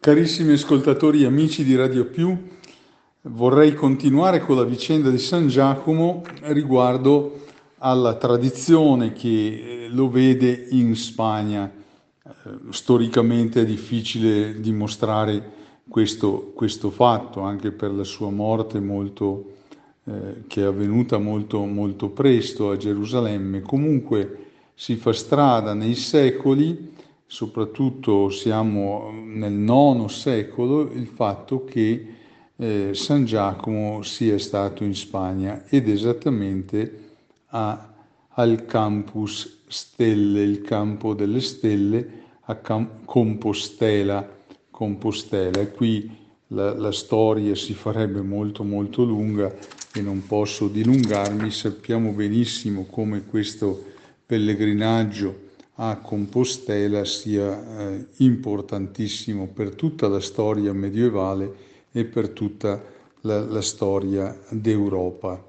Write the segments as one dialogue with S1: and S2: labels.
S1: Carissimi ascoltatori e amici di Radio Più, vorrei continuare con la vicenda di San Giacomo riguardo alla tradizione che lo vede in Spagna. Storicamente è difficile dimostrare questo fatto, anche per la sua morte che è avvenuta molto presto a Gerusalemme. Comunque si fa strada nei secoli, soprattutto siamo nel IX secolo, il fatto che San Giacomo sia stato in Spagna ed esattamente al Campus Stelle, il campo delle stelle, a Compostela. E qui la storia si farebbe molto lunga e non posso dilungarmi. Sappiamo benissimo come questo pellegrinaggio a Compostela sia importantissimo per tutta la storia medievale e per tutta la storia d'Europa.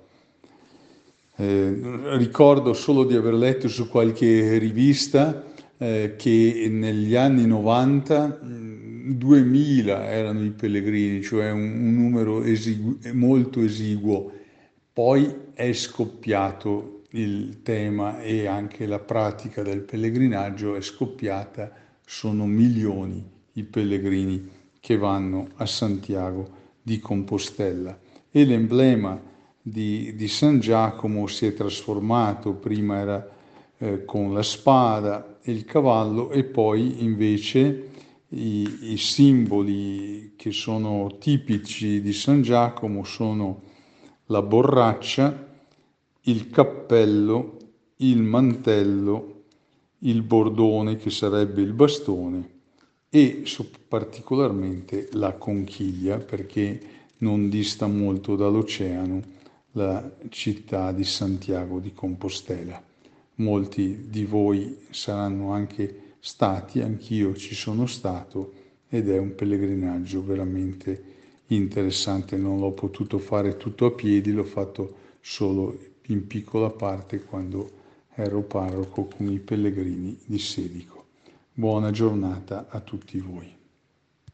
S1: Ricordo solo di aver letto su qualche rivista che negli anni 90 2000 erano i pellegrini, cioè un numero molto esiguo. Poi è scoppiato il tema e anche la pratica del pellegrinaggio è scoppiata, sono milioni i pellegrini che vanno a Santiago di Compostela e l'emblema di San Giacomo si è trasformato, prima era con la spada e il cavallo e poi invece i simboli che sono tipici di San Giacomo sono la borraccia, il cappello, il mantello, il bordone che sarebbe il bastone e particolarmente la conchiglia, perché non dista molto dall'oceano la città di Santiago di Compostela. Molti di voi saranno anche stati, anch'io ci sono stato ed è un pellegrinaggio veramente interessante. Non l'ho potuto fare tutto a piedi, l'ho fatto solo in piccola parte quando ero parroco con i pellegrini di Sedico. Buona giornata a tutti voi.